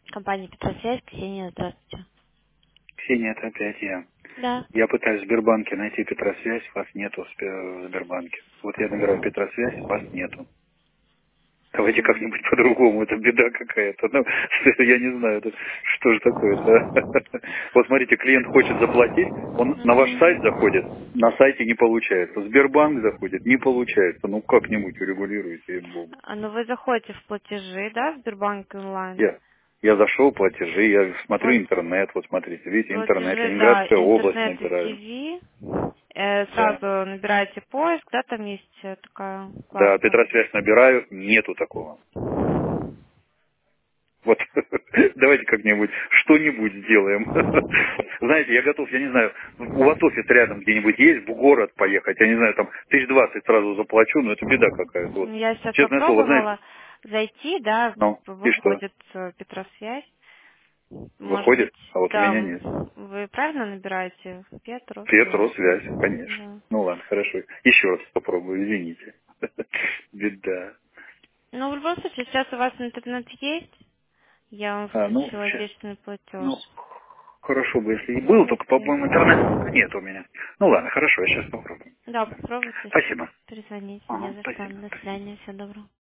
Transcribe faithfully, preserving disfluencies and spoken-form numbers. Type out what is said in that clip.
Компания Петросвязь, Ксения, здравствуйте. Ксения, это опять я. Да. Я пытаюсь в Сбербанке найти Петросвязь, вас нету в Сбер- в Сбербанке. Вот я набираю Петросвязь, вас нету. Давайте М, как-нибудь по-другому, это беда какая-то. Ну, я не знаю, это, что же такое-то. Вот смотрите, клиент хочет заплатить, он на ваш сайт мгм. заходит, на сайте не получается. В Сбербанк заходит, не получается. Ну как-нибудь урегулируйте, ей-богу. А, ну вы заходите в платежи, да, в Сбербанк онлайн? Я, я зашел, платежи, я смотрю Вот интернет, вот смотрите, видите, интернет, платежи, да, Ленинградская область интернет и набираю. ТВ. Э, Да. сразу набираете поиск, да, там есть э, такая Да, вкладка. Петросвязь набираю, нету такого. Вот давайте как-нибудь что-нибудь сделаем. Знаете, я готов, я не знаю, у вас офис рядом где-нибудь есть, в город поехать, я не знаю, там тысяч двадцать сразу заплачу, но это беда какая-то. Вот. Я сейчас Честное слово, знаете, попробовала зайти, да, ну, и что? выходит э, Петросвязь. Может Выходит, быть, а вот у да, меня вы нет. вы правильно набираете? Петро, Петросвязь. связь, конечно. Да. Ну ладно, хорошо. Еще раз попробую, извините. Беда. Ну, в любом случае, сейчас у вас интернет есть. Я вам А, ну, включила сейчас. вечный платеж. Ну, хорошо бы, если и был, только, Попробуйте. по-моему, интернет нет у меня. Ну ладно, хорошо, я сейчас попробую. Да, попробуйте. Спасибо. Перезвоните. Не Ага, за что. спасибо, До спасибо. свидания. Всего доброго.